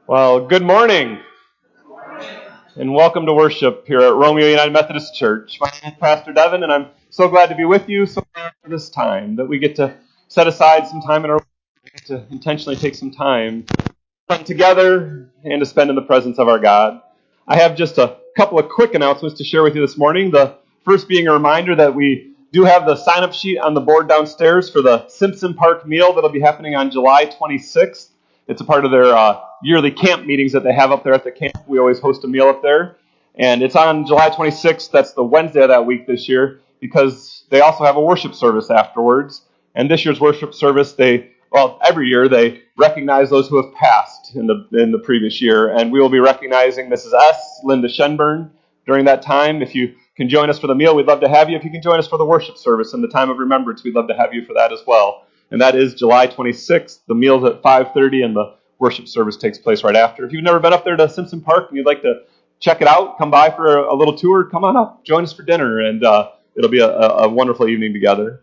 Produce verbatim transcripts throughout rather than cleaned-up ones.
Well, good morning, and welcome to worship here at Romeo United Methodist Church. My name is Pastor Devin, and I'm so glad to be with you so glad for this time, that we get to set aside some time in our week to intentionally take some time to come together and to spend in the presence of our God. I have just a couple of quick announcements to share with you this morning. The first being a reminder that we do have the sign-up sheet on the board downstairs for the Simpson Park meal that'll be happening on July twenty-sixth. It's a part of their uh, yearly camp meetings that they have up there at the camp. We always host a meal up there. And it's on July twenty-sixth. That's the Wednesday of that week this year, because they also have a worship service afterwards. And this year's worship service, they, well, every year they recognize those who have passed in the in the previous year. And we will be recognizing Missus S., Linda Shenburn, during that time. If you can join us for the meal, we'd love to have you. If you can join us for the worship service and the time of remembrance, we'd love to have you for that as well. And that is July twenty-sixth. The meal's at five thirty, and the worship service takes place right after. If you've never been up there to Simpson Park and you'd like to check it out, come by for a, a little tour, come on up, join us for dinner, and uh, it'll be a, a wonderful evening together.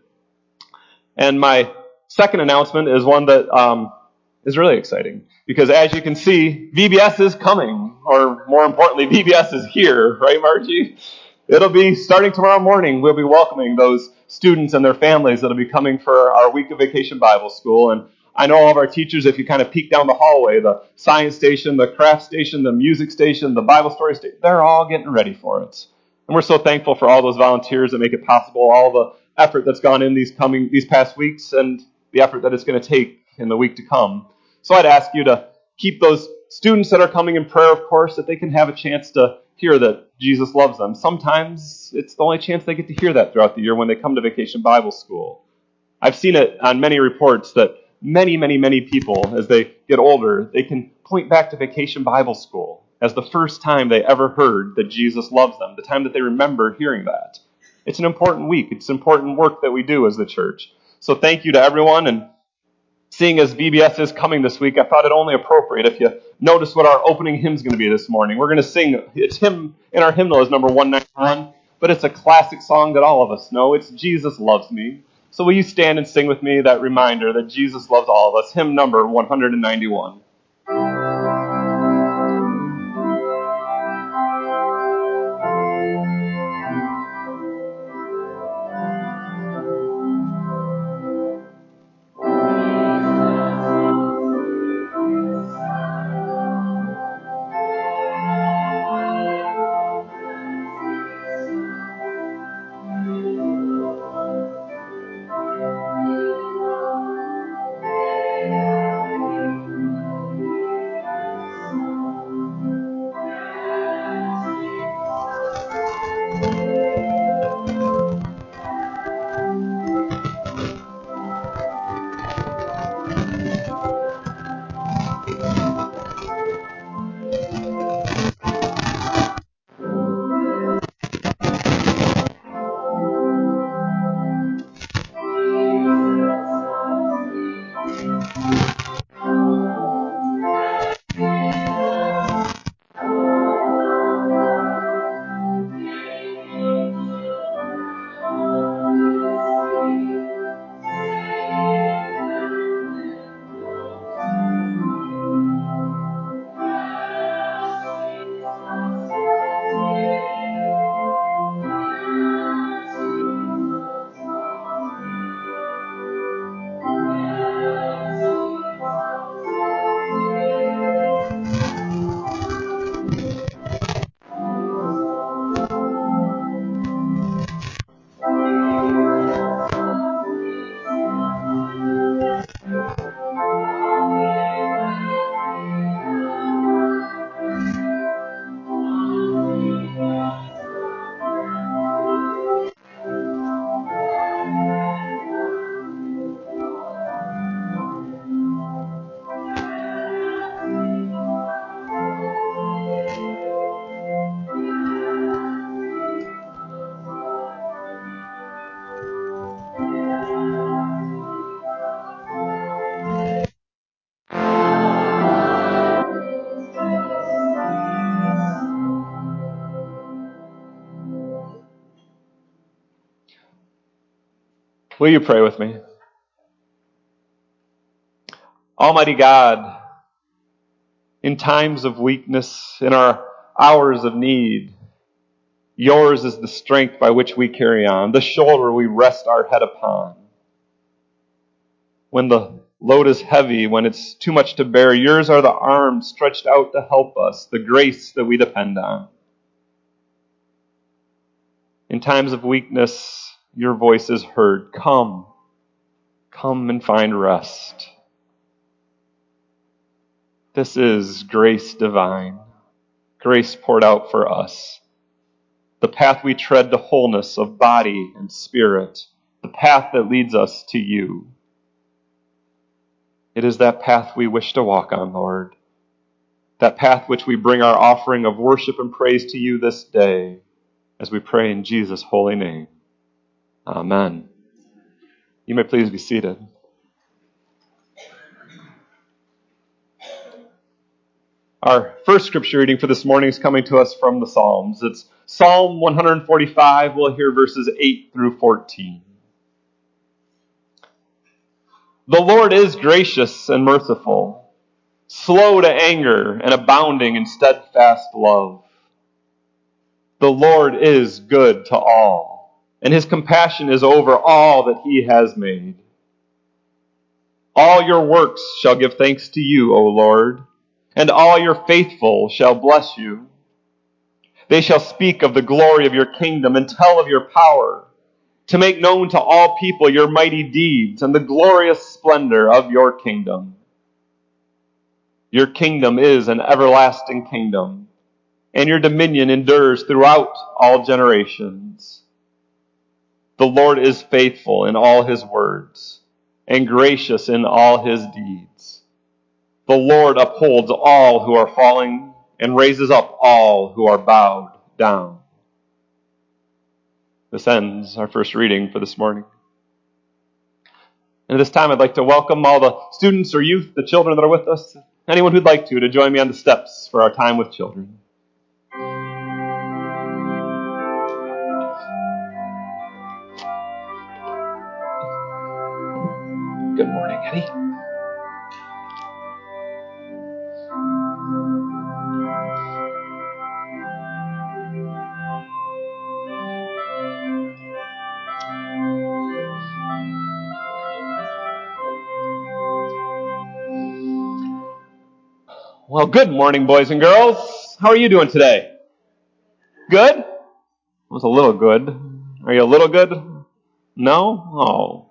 And my second announcement is one that um, is really exciting, because as you can see, V B S is coming, or more importantly, V B S is here, right, Margie? It'll be starting tomorrow morning. We'll be welcoming those students and their families that'll be coming for our week of Vacation Bible School. And I know all of our teachers, if you kind of peek down the hallway, the science station, the craft station, the music station, the Bible story station, they're all getting ready for it. And we're so thankful for all those volunteers that make it possible, all the effort that's gone in these coming these past weeks, and the effort that it's going to take in the week to come. So I'd ask you to keep those students that are coming in prayer, of course, that they can have a chance to hear that Jesus loves them. Sometimes it's the only chance they get to hear that throughout the year when they come to Vacation Bible School. I've seen it on many reports that many, many, many people, as they get older, they can point back to Vacation Bible School as the first time they ever heard that Jesus loves them, the time that they remember hearing that. It's an important week. It's important work that we do as the church. So thank you to everyone. And seeing as V B S is coming this week, I thought it only appropriate if you notice what our opening hymn's going to be this morning. We're going to sing, it's hymn in our hymnal is number one ninety-one, but it's a classic song that all of us know. It's Jesus Loves Me. So will you stand and sing with me that reminder that Jesus loves all of us? Hymn number one ninety-one. Will you pray with me? Almighty God, In times of weakness, in our hours of need, yours is the strength by which we carry on, the shoulder we rest our head upon. When the load is heavy, when it's too much to bear, yours are the arms stretched out to help us, the grace that we depend on. In times of weakness, your voice is heard. Come, come and find rest. This is grace divine, grace poured out for us. The path we tread to wholeness of body and spirit, the path that leads us to you. It is that path we wish to walk on, Lord. That path which we bring our offering of worship and praise to you this day, as we pray in Jesus' holy name. Amen. You may please be seated. Our first scripture reading for this morning is coming to us from the Psalms. It's Psalm one forty-five. We'll hear verses eight through fourteen. The Lord is gracious and merciful, slow to anger and abounding in steadfast love. The Lord is good to all, and his compassion is over all that he has made. All your works shall give thanks to you, O Lord, and all your faithful shall bless you. They shall speak of the glory of your kingdom and tell of your power, to make known to all people your mighty deeds and the glorious splendor of your kingdom. Your kingdom is an everlasting kingdom, and your dominion endures throughout all generations. The Lord is faithful in all his words, and gracious in all his deeds. The Lord upholds all who are falling, and raises up all who are bowed down. This ends our first reading for this morning. And at this time, I'd like to welcome all the students or youth, the children that are with us, anyone who'd like to, to join me on the steps for our time with children. Good morning, Eddie. Well, good morning, boys and girls. How are you doing today? Good? It was a little good. Are you a little good? No? Oh.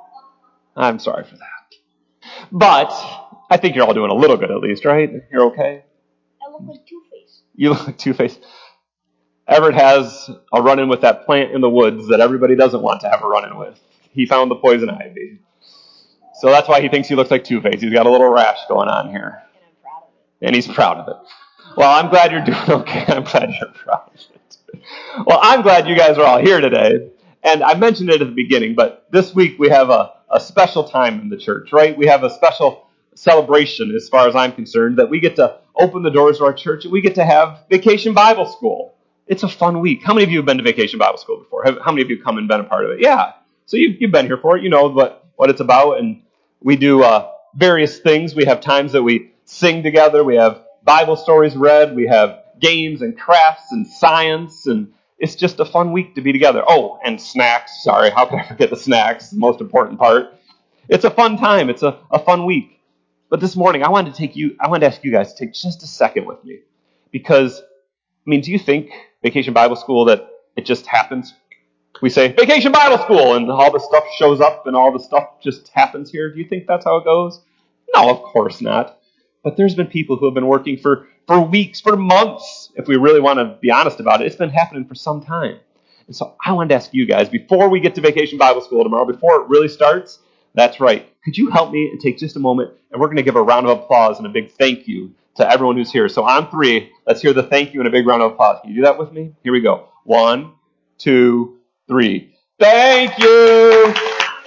I'm sorry for that. But I think you're all doing a little good at least, right? You're okay? I look like Two-Face. You look like Two-Face. Everett has a run-in with that plant in the woods that everybody doesn't want to have a run-in with. He found the poison ivy. So that's why he thinks he looks like Two-Face. He's got a little rash going on here. And I'm proud of it. And he's proud of it. Well, I'm glad you're doing okay. I'm glad you're proud of it. Well, I'm glad you guys are all here today. And I mentioned it at the beginning, but this week we have a, a special time in the church, right? We have a special celebration, as far as I'm concerned, that we get to open the doors to our church and we get to have Vacation Bible School. It's a fun week. How many of you have been to Vacation Bible School before? Have, how many of you have come and been a part of it? Yeah. So you've, you've been here for it. You know what, what it's about. And we do uh, various things. We have times that we sing together. We have Bible stories read. We have games and crafts and science. And it's just a fun week to be together. Oh, and snacks. Sorry, how can I forget the snacks? The most important part. It's a fun time. It's a, a fun week. But this morning, I wanted to take you, I wanted to ask you guys to take just a second with me. Because, I mean, do you think Vacation Bible School that it just happens? We say, Vacation Bible School, and all the stuff shows up and all the stuff just happens here. Do you think that's how it goes? No, of course not. But there's been people who have been working for, for weeks, for months. If we really want to be honest about it, it's been happening for some time. And so I wanted to ask you guys, before we get to Vacation Bible School tomorrow, before it really starts, that's right, could you help me and take just a moment, and we're going to give a round of applause and a big thank you to everyone who's here. So on three, let's hear the thank you and a big round of applause. Can you do that with me? Here we go. One, two, three. Thank you!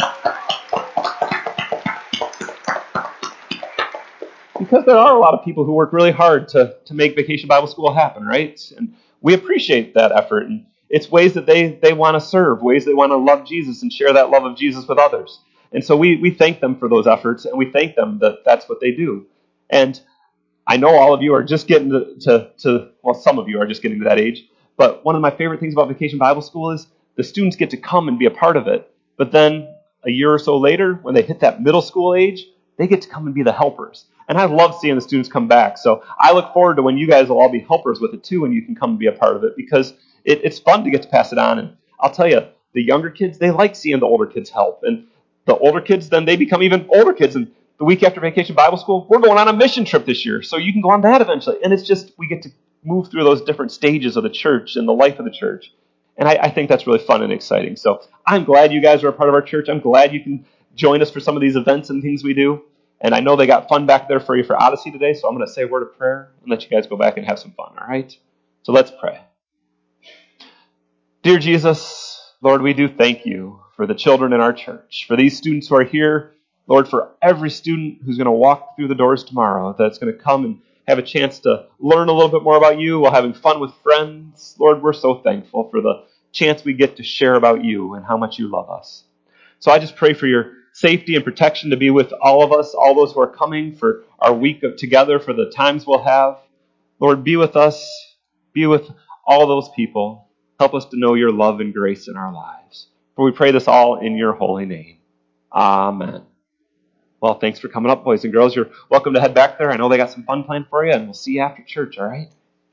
Because there are a lot of people who work really hard to, to make Vacation Bible School happen, right? And we appreciate that effort. And it's ways that they, they want to serve, ways they want to love Jesus and share that love of Jesus with others. And so we, we thank them for those efforts, and we thank them that that's what they do. And I know all of you are just getting to, to, to, well, some of you are just getting to that age. But one of my favorite things about Vacation Bible School is the students get to come and be a part of it. But then a year or so later, when they hit that middle school age, they get to come and be the helpers. And I love seeing the students come back. So I look forward to when you guys will all be helpers with it too, and you can come and be a part of it, because it, it's fun to get to pass it on. And I'll tell you, the younger kids, they like seeing the older kids help. And the older kids, then they become even older kids. And the week after Vacation Bible School, we're going on a mission trip this year. So you can go on that eventually. And it's just, we get to move through those different stages of the church and the life of the church. And I, I think that's really fun and exciting. So I'm glad you guys are a part of our church. I'm glad you can join us for some of these events and things we do. And I know they got fun back there for you for Odyssey today, so I'm going to say a word of prayer and let you guys go back and have some fun, all right? So let's pray. Dear Jesus, Lord, we do thank you for the children in our church, for these students who are here, Lord, for every student who's going to walk through the doors tomorrow, that's going to come and have a chance to learn a little bit more about you while having fun with friends. Lord, we're so thankful for the chance we get to share about you and how much you love us. So I just pray for your safety and protection to be with all of us, all those who are coming for our week of together, for the times we'll have. Lord, be with us. Be with all those people. Help us to know your love and grace in our lives. For we pray this all in your holy name. Amen. Well, thanks for coming up, boys and girls. You're welcome to head back there. I know they got some fun planned for you, and we'll see you after church, all right?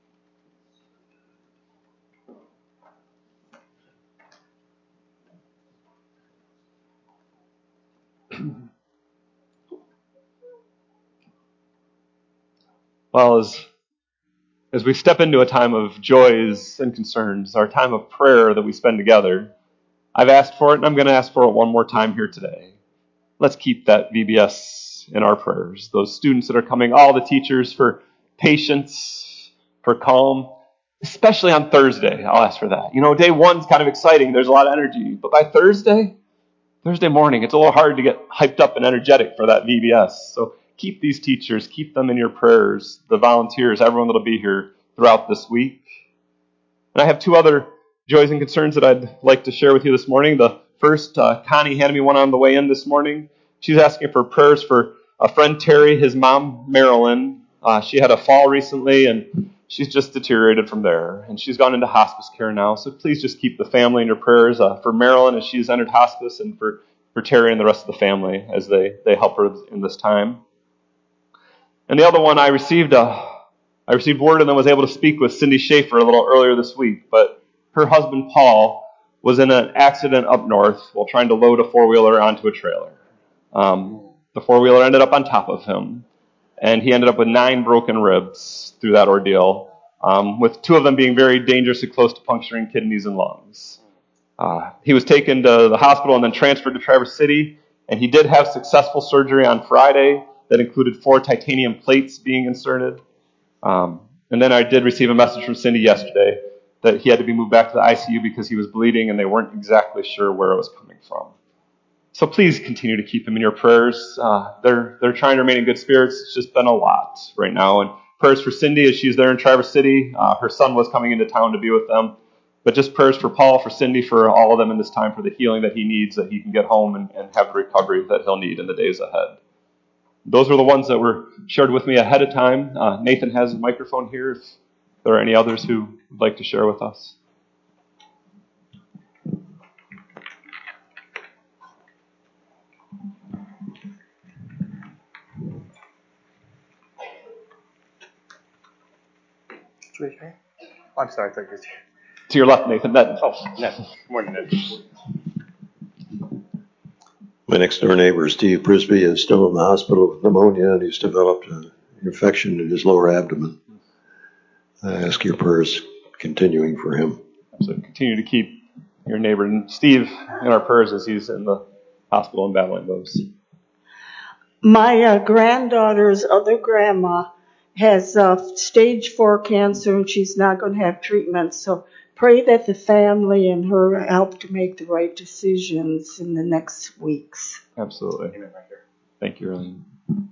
Well, as, as we step into a time of joys and concerns, our time of prayer that we spend together, I've asked for it, and I'm going to ask for it one more time here today. Let's keep that V B S in our prayers. Those students that are coming, all the teachers, for patience, for calm, especially on Thursday. I'll ask for that. You know, day one's kind of exciting. There's a lot of energy. But by Thursday, Thursday morning, it's a little hard to get hyped up and energetic for that V B S. So keep these teachers, keep them in your prayers, the volunteers, everyone that'll be here throughout this week. And I have two other joys and concerns that I'd like to share with you this morning. The first, uh, Connie handed me one on the way in this morning. She's asking for prayers for a friend, Terry, his mom, Marilyn. Uh, she had a fall recently, and she's just deteriorated from there. And she's gone into hospice care now. So please just keep the family in your prayers uh, for Marilyn as she's entered hospice, and for, for Terry and the rest of the family as they, they help her in this time. And the other one, I received a, I received word and then was able to speak with Cindy Schaefer a little earlier this week. But her husband, Paul, was in an accident up north while trying to load a four-wheeler onto a trailer. Um, the four-wheeler ended up on top of him, and he ended up with nine broken ribs through that ordeal, um, with two of them being very dangerously close to puncturing kidneys and lungs. Uh, he was taken to the hospital and then transferred to Traverse City, and he did have successful surgery on Friday that included four titanium plates being inserted. Um, and then I did receive a message from Cindy yesterday that he had to be moved back to the I C U because he was bleeding and they weren't exactly sure where it was coming from. So please continue to keep him in your prayers. Uh, they're they're trying to remain in good spirits. It's just been a lot right now. And prayers for Cindy as she's there in Traverse City. Uh, her son was coming into town to be with them. But just prayers for Paul, for Cindy, for all of them in this time, for the healing that he needs, that he can get home and, and have the recovery that he'll need in the days ahead. Those were the ones that were shared with me ahead of time. Uh, Nathan has a microphone here if there are any others who would like to share with us. Oh, I'm sorry, I thought you were here. To your left, Nathan. Ned. Oh, Ned. Good morning, Ned. My next door neighbor, Steve Prisby, is still in the hospital with pneumonia, and he's developed an infection in his lower abdomen. I ask your prayers continuing for him. So continue to keep your neighbor and Steve in our prayers as he's in the hospital and battling those. My uh, granddaughter's other grandma has uh, stage four cancer, and she's not going to have treatment. So pray that the family and her help to make the right decisions in the next weeks. Absolutely. Amen. Right here. Thank you, Arlene.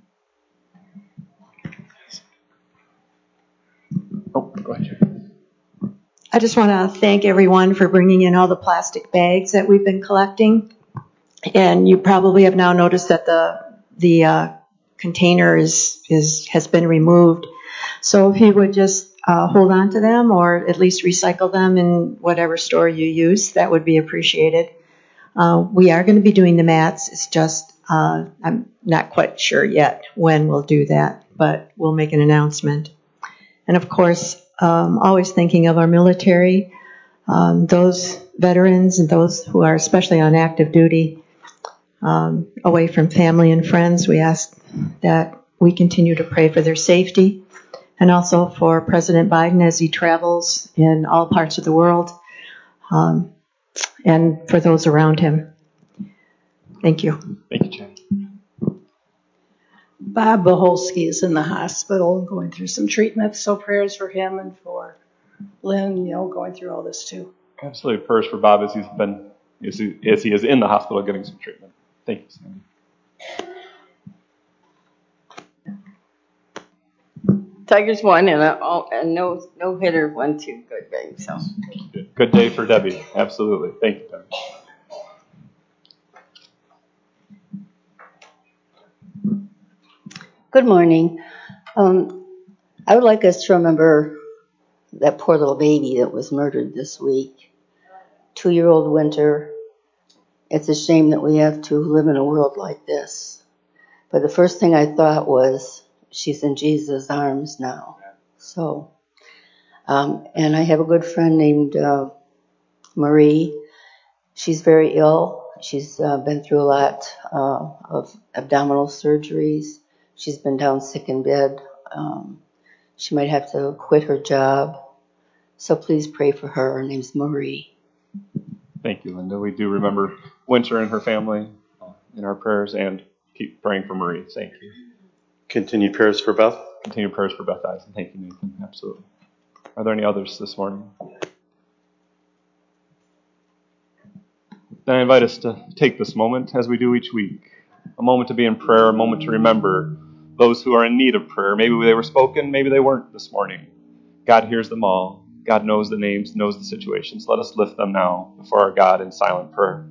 Oh, go ahead. I just want to thank everyone for bringing in all the plastic bags that we've been collecting. And you probably have now noticed that the the uh, container is, is has been removed. So if you would just uh, hold on to them or at least recycle them in whatever store you use, that would be appreciated. Uh, we are going to be doing the mats. It's just uh, I'm not quite sure yet when we'll do that, but we'll make an announcement. And of course, um, always thinking of our military, um, those veterans and those who are especially on active duty, um, away from family and friends. We ask that we continue to pray for their safety, and also for President Biden as he travels in all parts of the world, um, and for those around him. Thank you. Thank you, Jen. Bob Boholsky is in the hospital going through some treatment, so prayers for him and for Lynn, you know, going through all this too. Absolutely. Prayers for Bob as he's been, as he, as he is in the hospital getting some treatment. Thank you, Sandy. Tigers won, and a, a no no hitter won too. Good game. So Good, good day for Debbie. Absolutely. Thank you, Debbie. Good morning. Um, I would like us to remember that poor little baby that was murdered this week. Two-year-old Winter. It's a shame that we have to live in a world like this. But the first thing I thought was, she's in Jesus' arms now. So, um, and I have a good friend named uh, Marie. She's very ill. She's uh, been through a lot uh, of abdominal surgeries. She's been down sick in bed. Um, she might have to quit her job. So please pray for her. Her name's Marie. Thank you, Linda. We do remember Winter and her family in our prayers, and keep praying for Marie. Thank you. Continued prayers for Beth. Continued prayers for Beth Eisen. Thank you, Nathan. Absolutely. Are there any others this morning? Then I invite us to take this moment, as we do each week, a moment to be in prayer, a moment to remember those who are in need of prayer. Maybe they were spoken, maybe they weren't this morning. God hears them all. God knows the names, knows the situations. Let us lift them now before our God in silent prayer.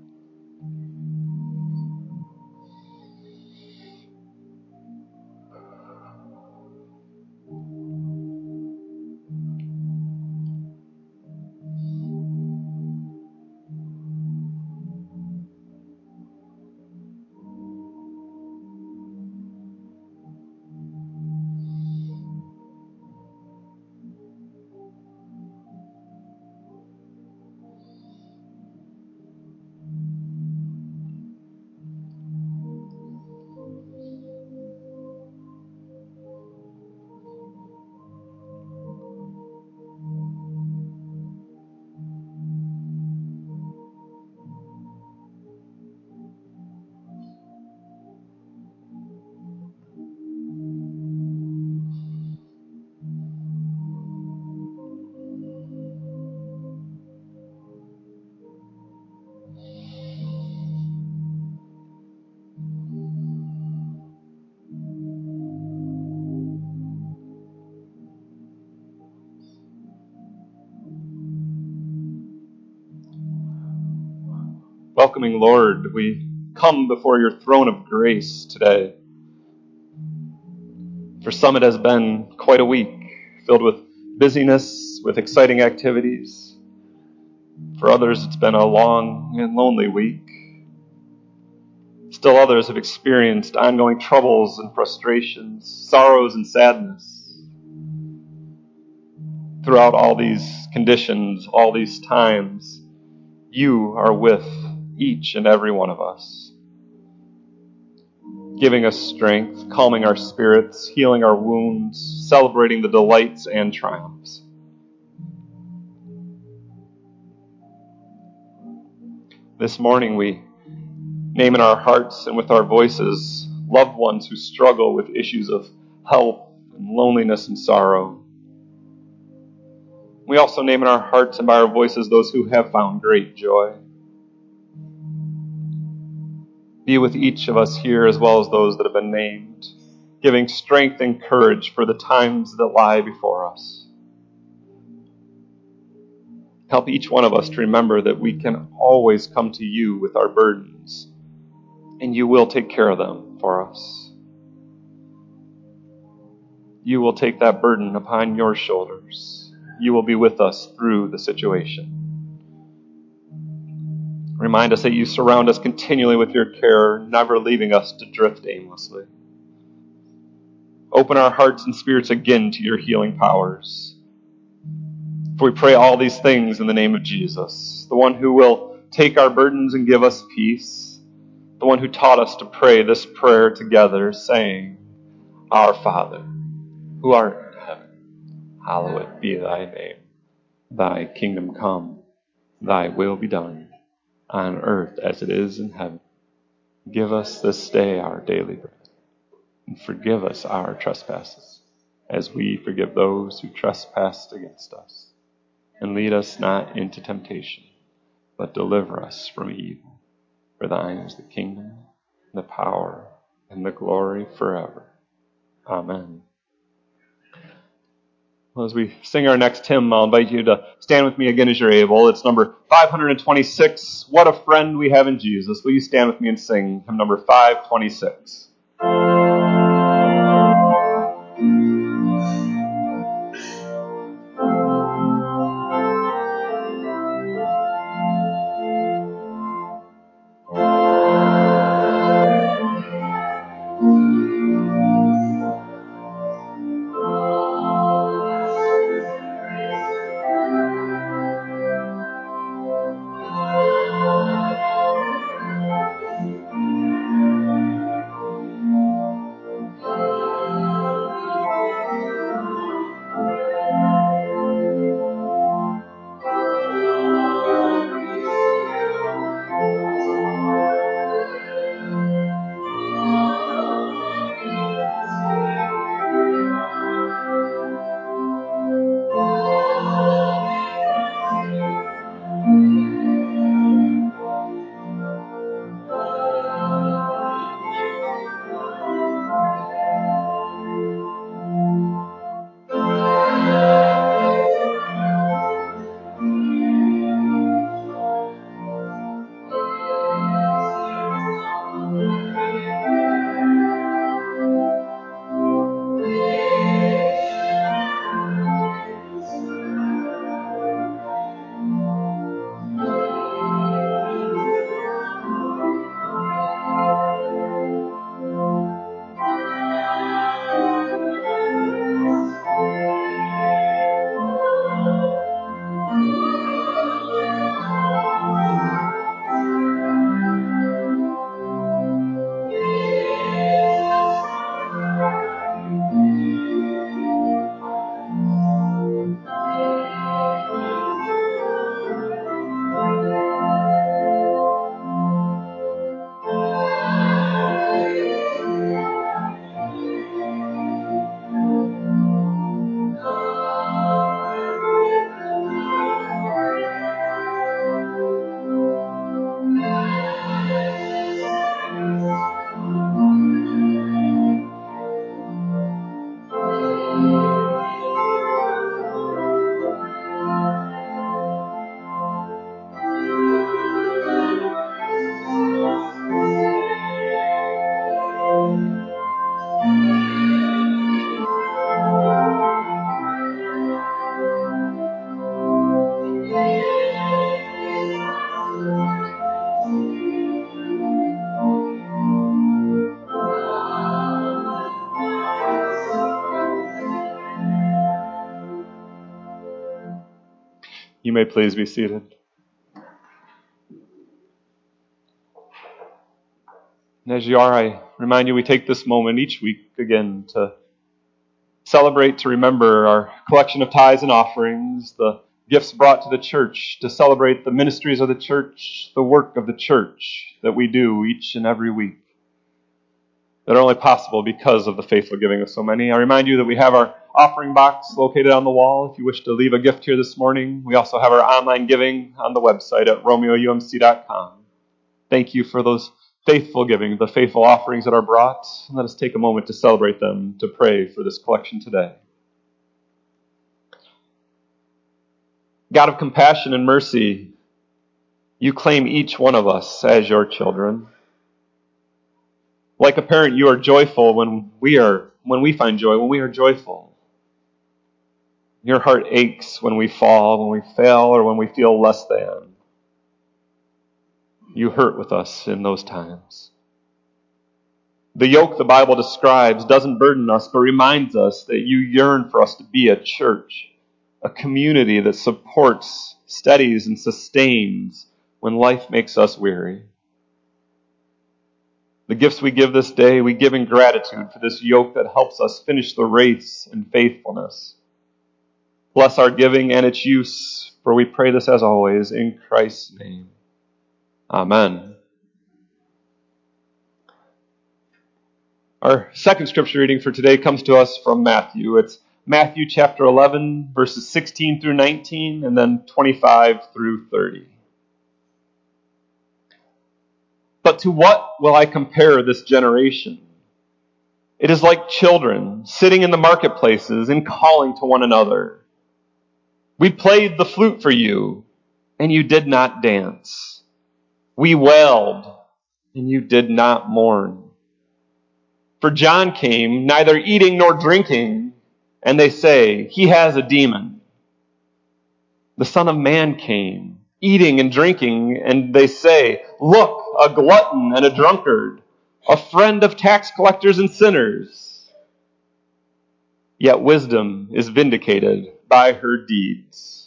Welcoming Lord, we come before your throne of grace today. For some it has been quite a week, filled with busyness, with exciting activities. For others it's been a long and lonely week. Still others have experienced ongoing troubles and frustrations, sorrows and sadness. Throughout all these conditions, all these times, you are with each and every one of us, giving us strength, calming our spirits, healing our wounds, celebrating the delights and triumphs. This morning we name in our hearts and with our voices loved ones who struggle with issues of health and loneliness and sorrow. We also name in our hearts and by our voices those who have found great joy. Be with each of us here as well as those that have been named, giving strength and courage for the times that lie before us. Help each one of us to remember that we can always come to you with our burdens, and you will take care of them for us. you will take that burden upon your shoulders. You will be with us through the situation. Remind us that you surround us continually with your care, never leaving us to drift aimlessly. Open our hearts and spirits again to your healing powers. For we pray all these things in the name of Jesus, the one who will take our burdens and give us peace, the one who taught us to pray this prayer together, saying, Our Father, who art in heaven, hallowed be thy name. Thy kingdom come, thy will be done, on earth as it is in heaven. Give us this day our daily bread, and forgive us our trespasses, as we forgive those who trespass against us. And lead us not into temptation, but deliver us from evil. For thine is the kingdom, the power, and the glory forever. Amen. Well, as we sing our next hymn, I'll invite you to stand with me again as you're able. It's number five twenty-six, What a Friend We Have in Jesus. Will you stand with me and sing hymn number five twenty-six? You may please be seated. And as you are, I remind you we take this moment each week again to celebrate, to remember our collection of tithes and offerings, the gifts brought to the church, to celebrate the ministries of the church, the work of the church that we do each and every week, that are only possible because of the faithful giving of so many. I remind you that we have our offering box located on the wall if you wish to leave a gift here this morning. We also have our online giving on the website at romeo u m c dot com. Thank you for those faithful giving, the faithful offerings that are brought. Let us take a moment to celebrate them, to pray for this collection today. God of compassion and mercy, you claim each one of us as your children. Like a parent, you are joyful when we are when we find joy, when we are joyful. Your heart aches when we fall, when we fail, or when we feel less than. You hurt with us in those times. The yoke the Bible describes doesn't burden us, but reminds us that you yearn for us to be a church, a community that supports, steadies, and sustains when life makes us weary. The gifts we give this day, we give in gratitude for this yoke that helps us finish the race in faithfulness. Bless our giving and its use, for we pray this as always in Christ's name. Amen. Our second scripture reading for today comes to us from Matthew. It's Matthew chapter eleven, verses sixteen through nineteen, and then twenty-five through thirty. But to what will I compare this generation? It is like children sitting in the marketplaces and calling to one another. We played the flute for you, and you did not dance. We wailed, and you did not mourn. For John came, neither eating nor drinking, and they say, he has a demon. The Son of Man came, eating and drinking, and they say, look, a glutton and a drunkard, a friend of tax collectors and sinners. Yet wisdom is vindicated by her deeds.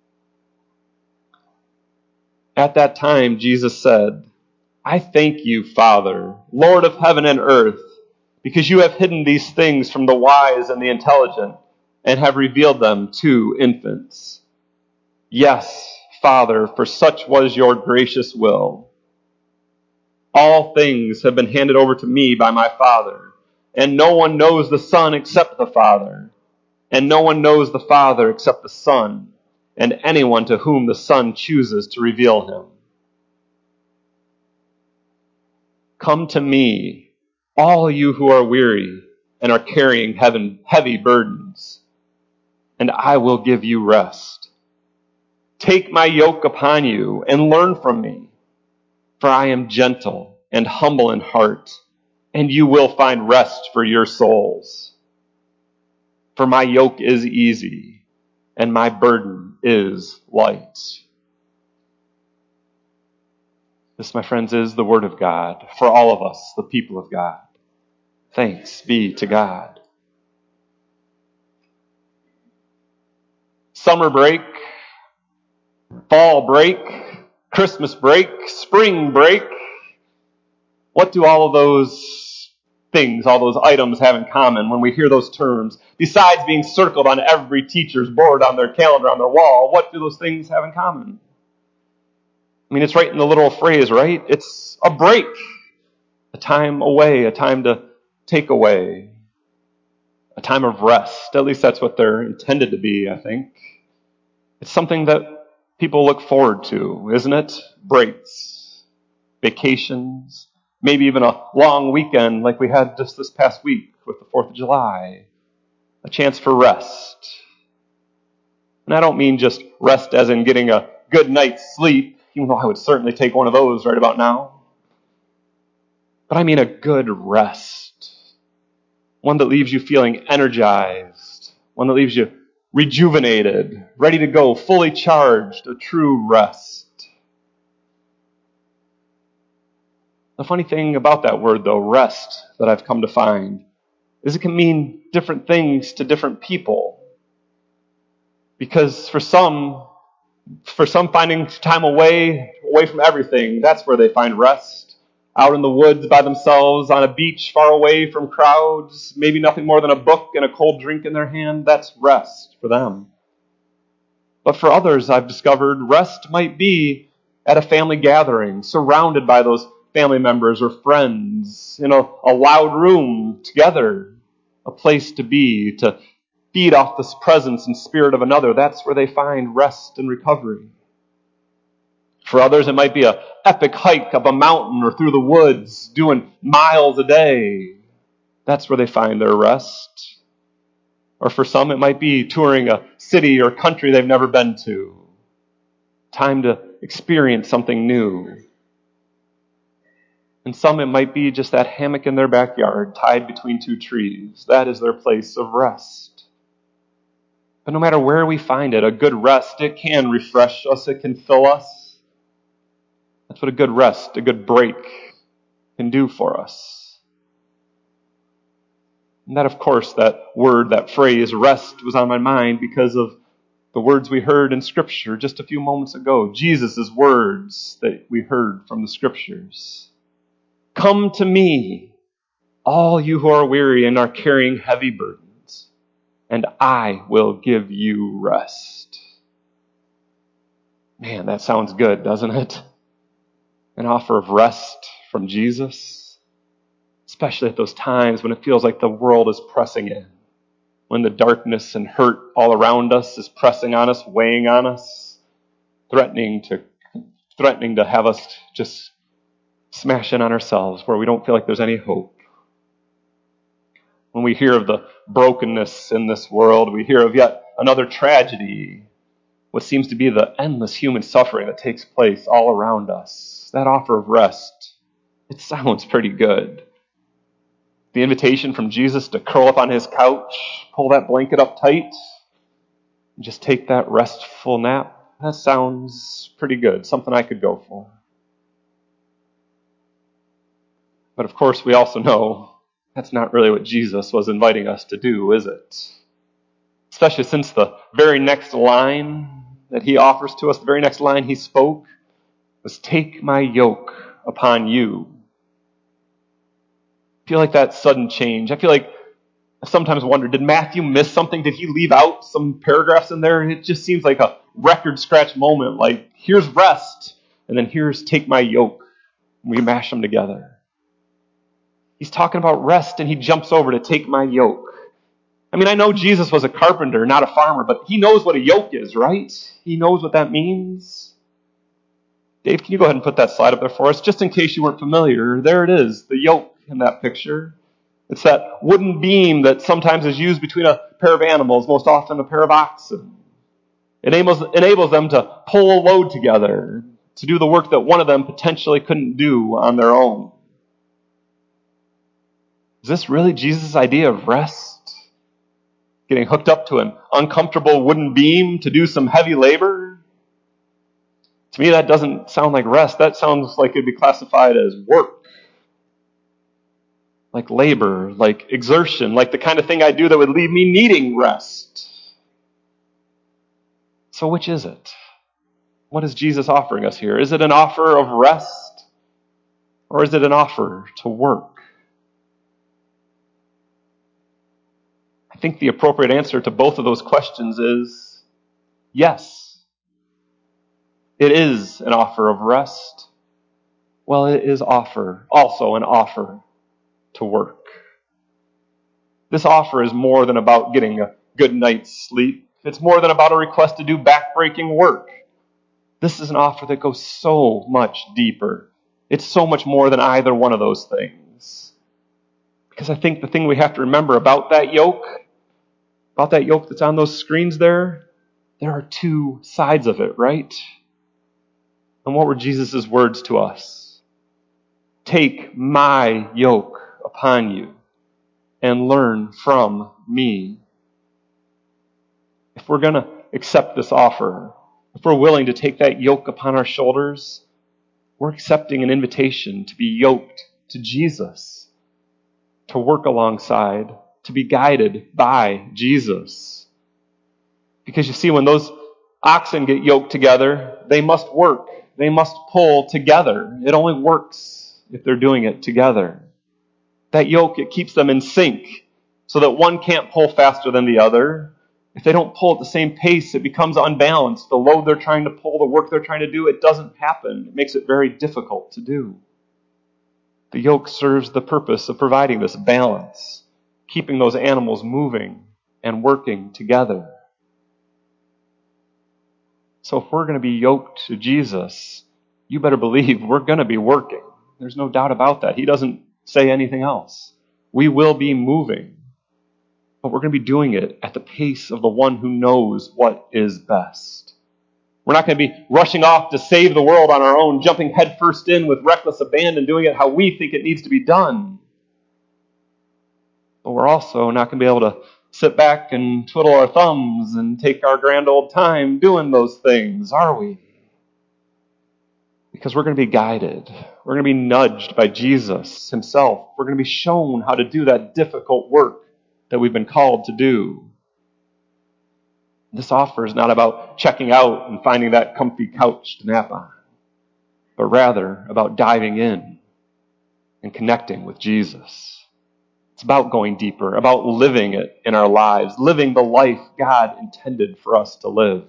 At that time, Jesus said, I thank you, Father, Lord of heaven and earth, because you have hidden these things from the wise and the intelligent and have revealed them to infants. Yes, Father, for such was your gracious will. All things have been handed over to me by my Father, and no one knows the Son except the Father, and no one knows the Father except the Son, and anyone to whom the Son chooses to reveal him. Come to me, all you who are weary and are carrying heavy burdens, and I will give you rest. Take my yoke upon you and learn from me, for I am gentle and humble in heart, and you will find rest for your souls. For my yoke is easy, and my burden is light. This, my friends, is the word of God for all of us, the people of God. Thanks be to God. Summer break, fall break, Christmas break, spring break. What do all of those things, all those items have in common when we hear those terms? Besides being circled on every teacher's board, on their calendar, on their wall, what do those things have in common? I mean, it's right in the literal phrase, right? It's a break, a time away, a time to take away, a time of rest. At least that's what they're intended to be, I think. It's something that people look forward to, isn't it? Breaks, vacations, maybe even a long weekend like we had just this past week with the fourth of July. A chance for rest. And I don't mean just rest as in getting a good night's sleep, even though I would certainly take one of those right about now. But I mean a good rest. One that leaves you feeling energized. One that leaves you rejuvenated, ready to go, fully charged, a true rest. The funny thing about that word, though, rest, that I've come to find, is it can mean different things to different people. Because for some, for some finding time away, away from everything, that's where they find rest. Out in the woods by themselves, on a beach far away from crowds, maybe nothing more than a book and a cold drink in their hand, that's rest for them. But for others, I've discovered, rest might be at a family gathering, surrounded by those family members or friends, in a, a loud room together, a place to be, to feed off the presence and spirit of another. That's where they find rest and recovery. For others, it might be an epic hike up a mountain or through the woods, doing miles a day. That's where they find their rest. Or for some, it might be touring a city or country they've never been to. Time to experience something new. And some it might be just that hammock in their backyard tied between two trees. That is their place of rest. But no matter where we find it, a good rest, it can refresh us, it can fill us. That's what a good rest, a good break can do for us. And that, of course, that word, that phrase, rest, was on my mind because of the words we heard in Scripture just a few moments ago. Jesus' words that we heard from the Scriptures. Come to me, all you who are weary and are carrying heavy burdens, and I will give you rest. Man, that sounds good, doesn't it? An offer of rest from Jesus. Especially at those times when it feels like the world is pressing in. When the darkness and hurt all around us is pressing on us, weighing on us, threatening to threatening to have us just smash in on ourselves where we don't feel like there's any hope. When we hear of the brokenness in this world, we hear of yet another tragedy, what seems to be the endless human suffering that takes place all around us. That offer of rest, it sounds pretty good. The invitation from Jesus to curl up on his couch, pull that blanket up tight, and just take that restful nap, that sounds pretty good, something I could go for. But of course, we also know that's not really what Jesus was inviting us to do, is it? Especially since the very next line that he offers to us, the very next line he spoke was, "Take my yoke upon you." I feel like that sudden change. I feel like I sometimes wonder, did Matthew miss something? Did he leave out some paragraphs in there? It just seems like a record scratch moment, like here's rest, and then here's take my yoke. We mash them together. He's talking about rest, and he jumps over to take my yoke. I mean, I know Jesus was a carpenter, not a farmer, but he knows what a yoke is, right? He knows what that means. Dave, can you go ahead and put that slide up there for us? Just in case you weren't familiar, there it is, the yoke in that picture. It's that wooden beam that sometimes is used between a pair of animals, most often a pair of oxen. It enables, enables them to pull a load together, to do the work that one of them potentially couldn't do on their own. Is this really Jesus' idea of rest? Getting hooked up to an uncomfortable wooden beam to do some heavy labor? To me, that doesn't sound like rest. That sounds like it'd be classified as work. Like labor, like exertion, like the kind of thing I do that would leave me needing rest. So which is it? What is Jesus offering us here? Is it an offer of rest? Or is it an offer to work? I think the appropriate answer to both of those questions is yes. It is an offer of rest. Well, it is offer, also an offer to work. This offer is more than about getting a good night's sleep. It's more than about a request to do backbreaking work. This is an offer that goes so much deeper. It's so much more than either one of those things. Because I think the thing we have to remember about that yoke, about that yoke that's on those screens there, there are two sides of it, right? And what were Jesus' words to us? Take my yoke upon you and learn from me. If we're going to accept this offer, if we're willing to take that yoke upon our shoulders, we're accepting an invitation to be yoked to Jesus, to work alongside, to be guided by Jesus. Because you see, when those oxen get yoked together, they must work. They must pull together. It only works if they're doing it together. That yoke, it keeps them in sync so that one can't pull faster than the other. If they don't pull at the same pace, it becomes unbalanced. The load they're trying to pull, the work they're trying to do, it doesn't happen. It makes it very difficult to do. The yoke serves the purpose of providing this balance, keeping those animals moving and working together. So if we're going to be yoked to Jesus, you better believe we're going to be working. There's no doubt about that. He doesn't say anything else. We will be moving, but we're going to be doing it at the pace of the one who knows what is best. We're not going to be rushing off to save the world on our own, jumping headfirst in with reckless abandon, doing it how we think it needs to be done. But we're also not going to be able to sit back and twiddle our thumbs and take our grand old time doing those things, are we? Because we're going to be guided. We're going to be nudged by Jesus himself. We're going to be shown how to do that difficult work that we've been called to do. This offer is not about checking out and finding that comfy couch to nap on, but rather about diving in and connecting with Jesus. It's about going deeper, about living it in our lives, living the life God intended for us to live.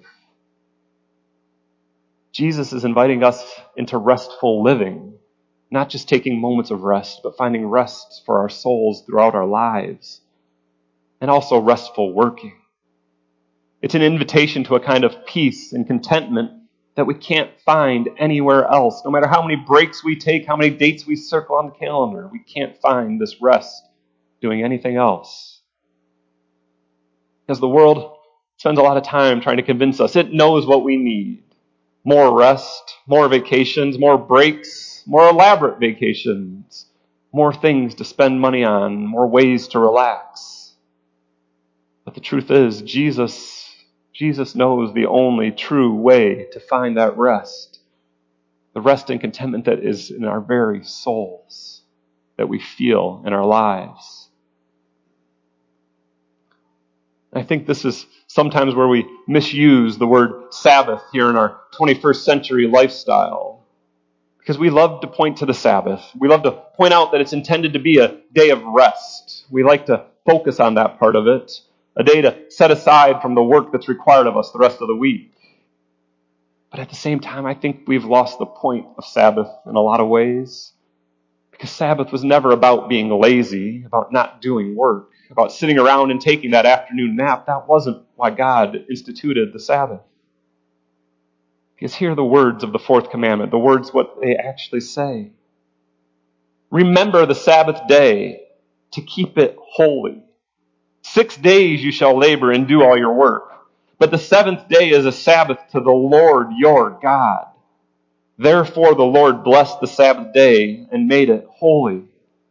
Jesus is inviting us into restful living, not just taking moments of rest, but finding rest for our souls throughout our lives, and also restful working. It's an invitation to a kind of peace and contentment that we can't find anywhere else. No matter how many breaks we take, how many dates we circle on the calendar, we can't find this rest doing anything else. Because the world spends a lot of time trying to convince us it knows what we need. More rest, more vacations, more breaks, more elaborate vacations, more things to spend money on, more ways to relax. But the truth is, Jesus Jesus knows the only true way to find that rest. The rest and contentment that is in our very souls, that we feel in our lives. I think this is sometimes where we misuse the word Sabbath here in our twenty-first century lifestyle. Because we love to point to the Sabbath. We love to point out that it's intended to be a day of rest. We like to focus on that part of it. A day to set aside from the work that's required of us the rest of the week. But at the same time, I think we've lost the point of Sabbath in a lot of ways. Because Sabbath was never about being lazy, about not doing work, about sitting around and taking that afternoon nap. That wasn't why God instituted the Sabbath. Because here are the words of the fourth commandment, the words what they actually say. Remember the Sabbath day to keep it holy. Six days you shall labor and do all your work. But the seventh day is a Sabbath to the Lord your God. Therefore the Lord blessed the Sabbath day and made it holy.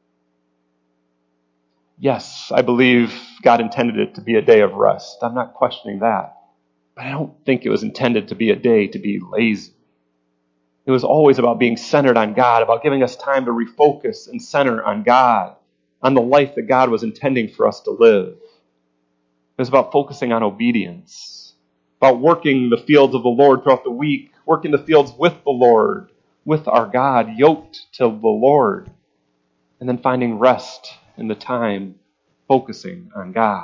Yes, I believe God intended it to be a day of rest. I'm not questioning that. But I don't think it was intended to be a day to be lazy. It was always about being centered on God, about giving us time to refocus and center on God, on the life that God was intending for us to live. It was about focusing on obedience, about working the fields of the Lord throughout the week, working the fields with the Lord, with our God, yoked to the Lord, and then finding rest in the time focusing on God.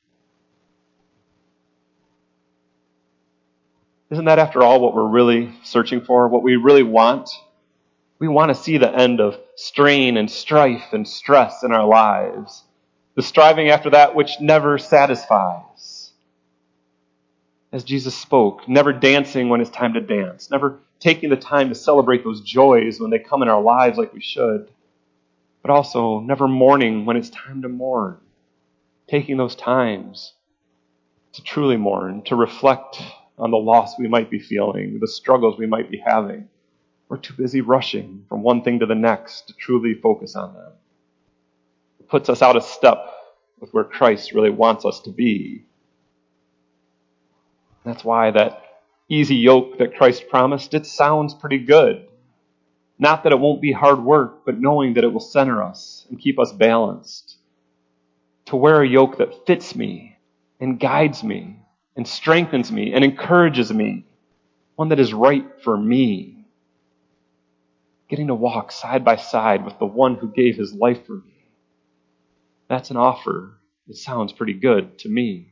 Isn't that, after all, what we're really searching for, what we really want? We want to see the end of strain and strife and stress in our lives. The striving after that which never satisfies. As Jesus spoke, never dancing when it's time to dance, never taking the time to celebrate those joys when they come in our lives like we should, but also never mourning when it's time to mourn, taking those times to truly mourn, to reflect on the loss we might be feeling, the struggles we might be having. We're too busy rushing from one thing to the next to truly focus on them. It puts us out of step with where Christ really wants us to be. That's why that easy yoke that Christ promised, it sounds pretty good. Not that it won't be hard work, but knowing that it will center us and keep us balanced. To wear a yoke that fits me and guides me and strengthens me and encourages me. One that is right for me. Getting to walk side by side with the one who gave his life for me. That's an offer that sounds pretty good to me.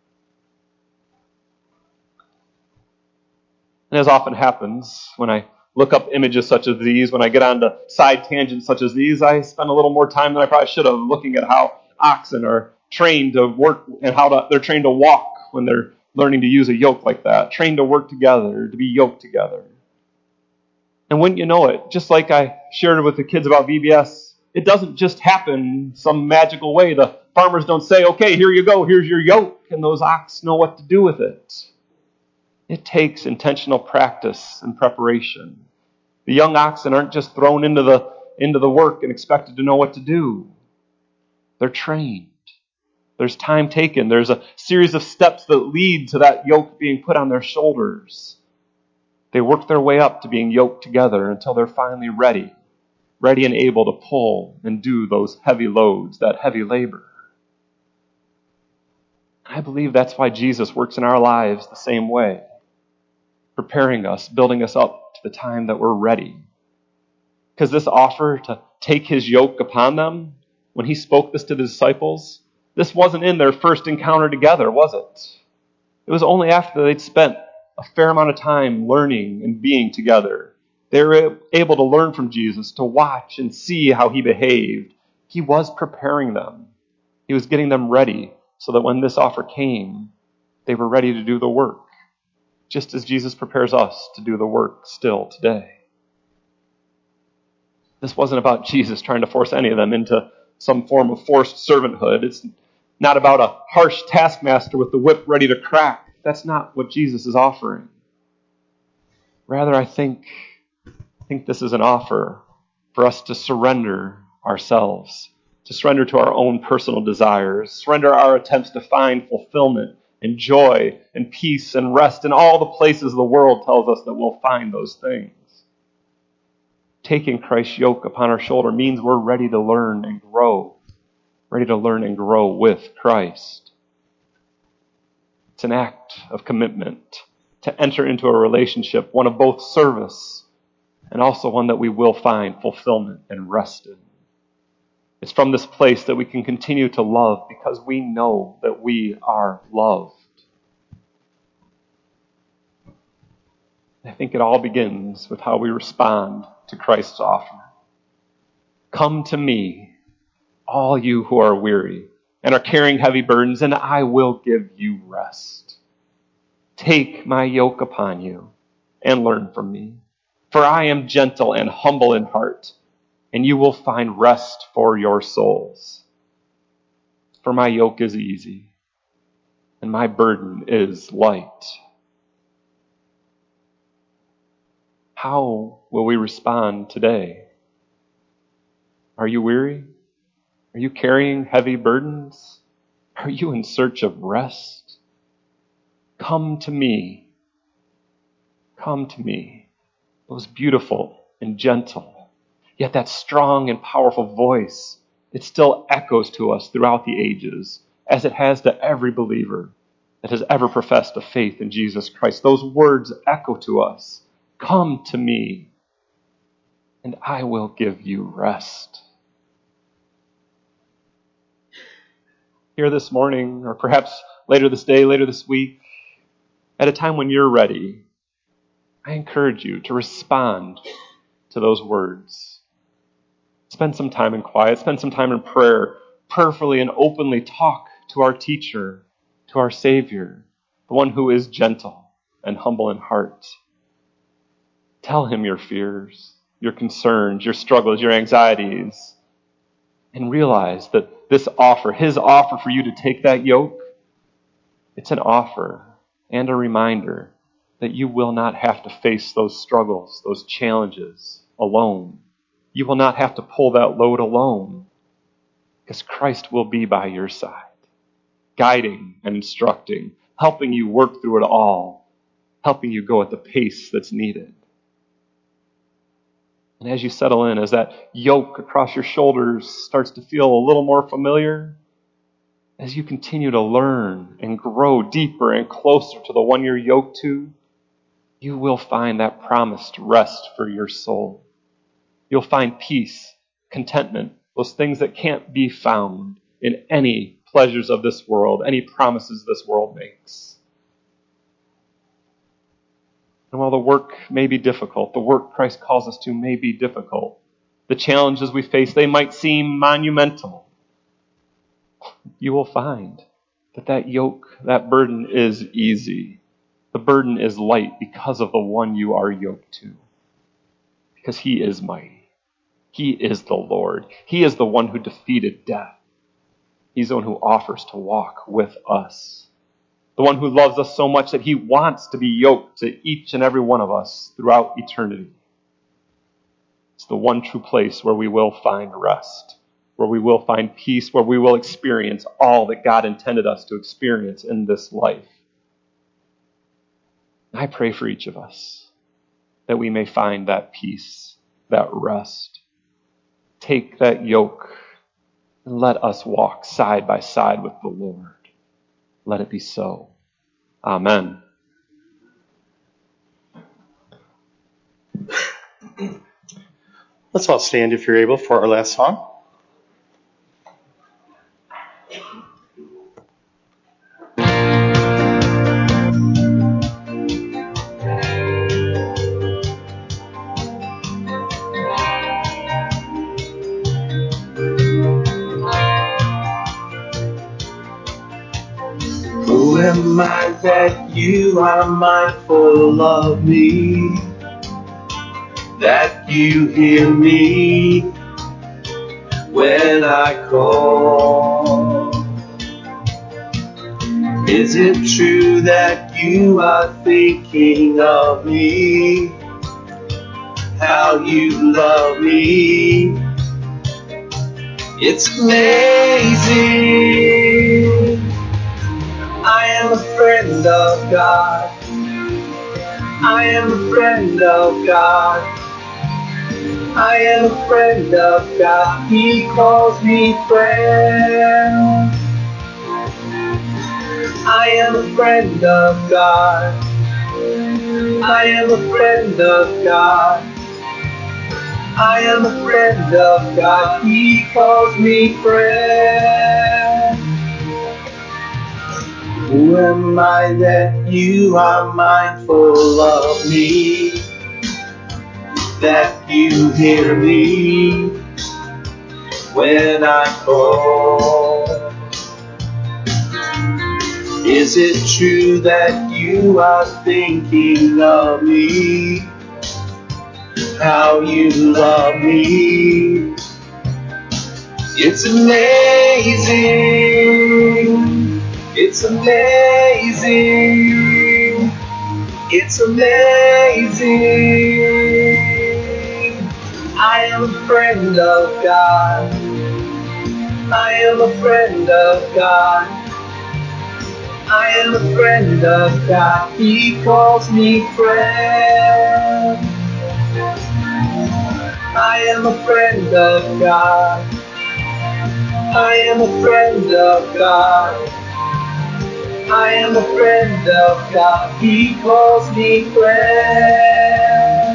And as often happens, when I look up images such as these, when I get onto side tangents such as these, I spend a little more time than I probably should have looking at how oxen are trained to work and how to, they're trained to walk when they're learning to use a yoke like that, trained to work together, to be yoked together. And wouldn't you know it, just like I shared with the kids about V B S, it doesn't just happen some magical way. The farmers don't say, okay, here you go, here's your yoke, and those ox know what to do with it. It takes intentional practice and preparation. The young oxen aren't just thrown into the, into the work and expected to know what to do. They're trained. There's time taken. There's a series of steps that lead to that yoke being put on their shoulders. They work their way up to being yoked together until they're finally ready, ready and able to pull and do those heavy loads, that heavy labor. I believe that's why Jesus works in our lives the same way, preparing us, building us up to the time that we're ready. Because this offer to take his yoke upon them, when he spoke this to the disciples, this wasn't in their first encounter together, was it? It was only after they'd spent a fair amount of time learning and being together. They were able to learn from Jesus, to watch and see how he behaved. He was preparing them. He was getting them ready so that when this offer came, they were ready to do the work, just as Jesus prepares us to do the work still today. This wasn't about Jesus trying to force any of them into some form of forced servanthood. It's not about a harsh taskmaster with the whip ready to crack. That's not what Jesus is offering. Rather, I think, I think this is an offer for us to surrender ourselves, to surrender to our own personal desires, surrender our attempts to find fulfillment and joy and peace and rest in all the places the world tells us that we'll find those things. Taking Christ's yoke upon our shoulder means we're ready to learn and grow, ready to learn and grow with Christ. It's an act of commitment to enter into a relationship, one of both service and also one that we will find fulfillment and rest in. It's from this place that we can continue to love because we know that we are loved. I think it all begins with how we respond to Christ's offer. Come to me, all you who are weary and are carrying heavy burdens, and I will give you rest. Take my yoke upon you and learn from me, for I am gentle and humble in heart, and you will find rest for your souls. For my yoke is easy, and my burden is light. How will we respond today? Are you weary? Are you carrying heavy burdens? Are you in search of rest? Come to me. Come to me. It was beautiful and gentle. Yet that strong and powerful voice, it still echoes to us throughout the ages, as it has to every believer that has ever professed a faith in Jesus Christ. Those words echo to us. Come to me, and I will give you rest. Here this morning, or perhaps later this day, later this week, at a time when you're ready, I encourage you to respond to those words. Spend some time in quiet, spend some time in prayer, prayerfully and openly talk to our teacher, to our Savior, the one who is gentle and humble in heart. Tell him your fears, your concerns, your struggles, your anxieties, and realize that this offer, his offer for you to take that yoke, it's an offer and a reminder that you will not have to face those struggles, those challenges alone. You will not have to pull that load alone, because Christ will be by your side, guiding and instructing, helping you work through it all, helping you go at the pace that's needed. And as you settle in, as that yoke across your shoulders starts to feel a little more familiar, as you continue to learn and grow deeper and closer to the one you're yoked to, you will find that promised rest for your soul. You'll find peace, contentment, those things that can't be found in any pleasures of this world, any promises this world makes. And while the work may be difficult, the work Christ calls us to may be difficult, the challenges we face, they might seem monumental. You will find that that yoke, that burden is easy. The burden is light because of the one you are yoked to. Because he is mighty. He is the Lord. He is the one who defeated death. He's the one who offers to walk with us. The one who loves us so much that he wants to be yoked to each and every one of us throughout eternity. It's the one true place where we will find rest, where we will find peace, where we will experience all that God intended us to experience in this life. I pray for each of us that we may find that peace, that rest. Take that yoke and let us walk side by side with the Lord. Let it be so. Amen. Let's all stand if you're able for our last song. Who am I that you are mindful of me? That you hear me when I call? Is it true that you are thinking of me? How you love me? It's amazing. I am a friend of God. I am a friend of God. I am a friend of God. He calls me friend. I am a friend of God. I am a friend of God. I am a friend of God. He calls me friend. Who am I that you are mindful of me? That you hear me when I call? Is it true that you are thinking of me? How you love me? It's amazing. It's amazing. It's amazing. I am a friend of God. I am a friend of God. I am a friend of God. He calls me friend. I am a friend of God. I am a friend of God. I am a friend of God. He calls me friend.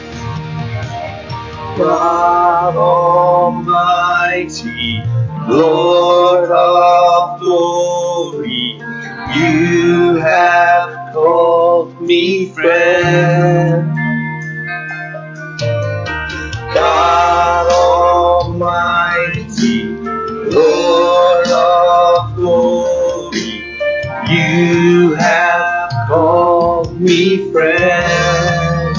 God Almighty, Lord of glory, you have called me friend. God Almighty, Lord of glory, you have called me friend.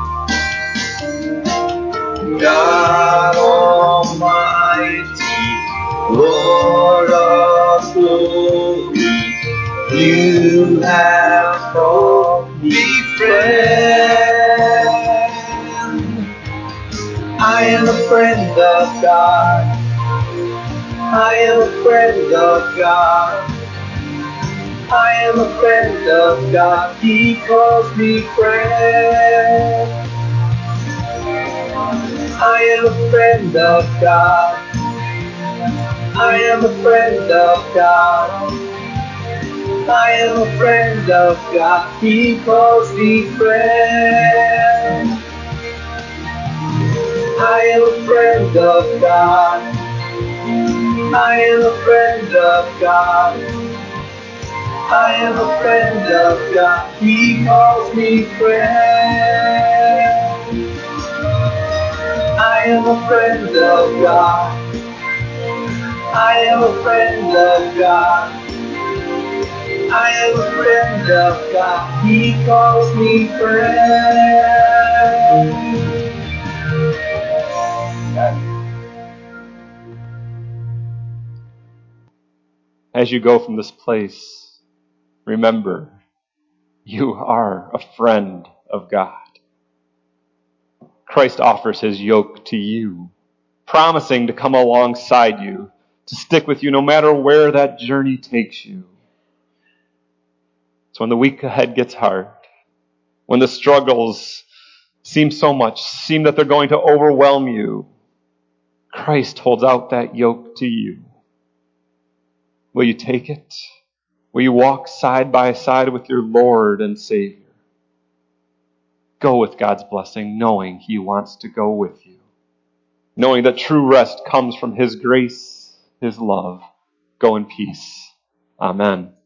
God Almighty, Lord of glory, you have called me friend. I am a friend of God. I am a friend of God. I am a friend of God. He calls me friend. I am a friend of God. I am a friend of God. I am a friend of God. He calls me friend. I am a friend of God. I am a friend of God. I am a friend of God. He calls me friend. I am a friend of God. I am a friend of God. I am a friend of God. He calls me friend. As you go from this place, remember, you are a friend of God. Christ offers his yoke to you, promising to come alongside you, to stick with you no matter where that journey takes you. So when the week ahead gets hard, when the struggles seem so much, seem that they're going to overwhelm you, Christ holds out that yoke to you. Will you take it? Will you walk side by side with your Lord and Savior? Go with God's blessing, knowing he wants to go with you. Knowing that true rest comes from his grace, his love. Go in peace. Amen.